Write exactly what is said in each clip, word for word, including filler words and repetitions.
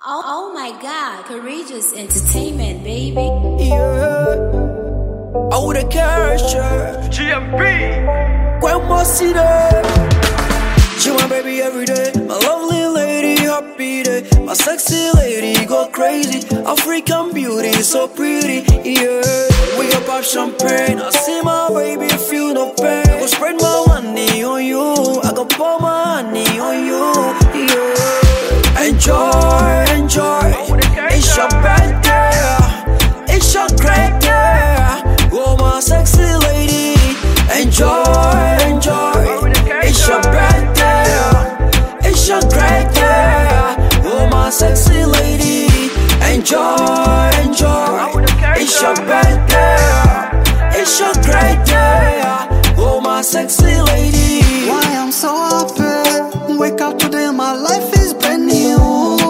Oh, oh my God, Courageous Entertainment, baby. Yeah. Oh, the character. G M B. When more see that? She my baby every day. My lovely lady, happy day. My sexy lady, go crazy. African beauty, so pretty. Yeah. We up pop champagne. I see my baby, feel no pain. I go spread my money on you. I go pour my honey on you. Yeah. Enjoy, enjoy. It's your birthday. It's your great day. Oh, my sexy lady. Enjoy, enjoy. It's your birthday. It's your great day. Oh, my sexy lady. Enjoy, enjoy. It's your birthday. It's your great day. Oh, my sexy lady. Why I'm so happy. Wake up today, my life is brand new.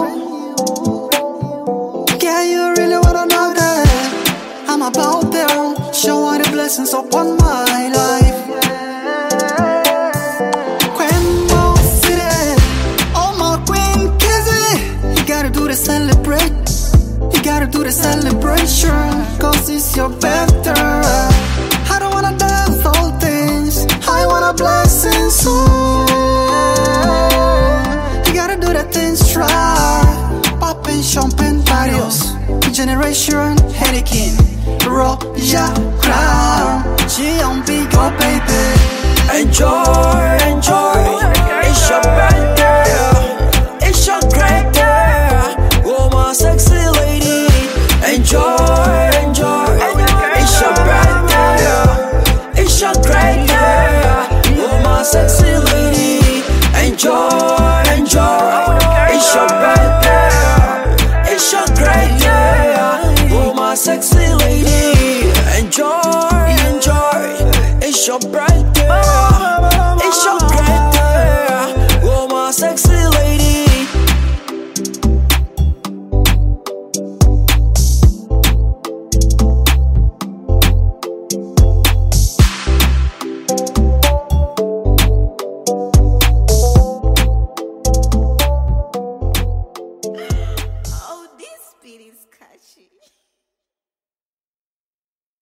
Yeah, you really wanna know that I'm about there. Show all the blessings upon my life. Queen City, oh my queen Kizzy. You gotta do the celebrate. You gotta do the celebration. Cause it's your birthday. I don't wanna dance all things. I want a blessing soon. You gotta do the things right. Poppin' champagne varios. Generation Hurricane. Roja Crown. G M B go baby. Enjoy, enjoy. It's your birthday. It's your great day. Oh, my sexy lady. Enjoy, enjoy. It's your birthday. It's your great day. Oh, my sexy lady. Enjoy, enjoy. It's your birthday. It's your great day. Oh, my sexy lady. Enjoy, enjoy. It's your birthday. It's your great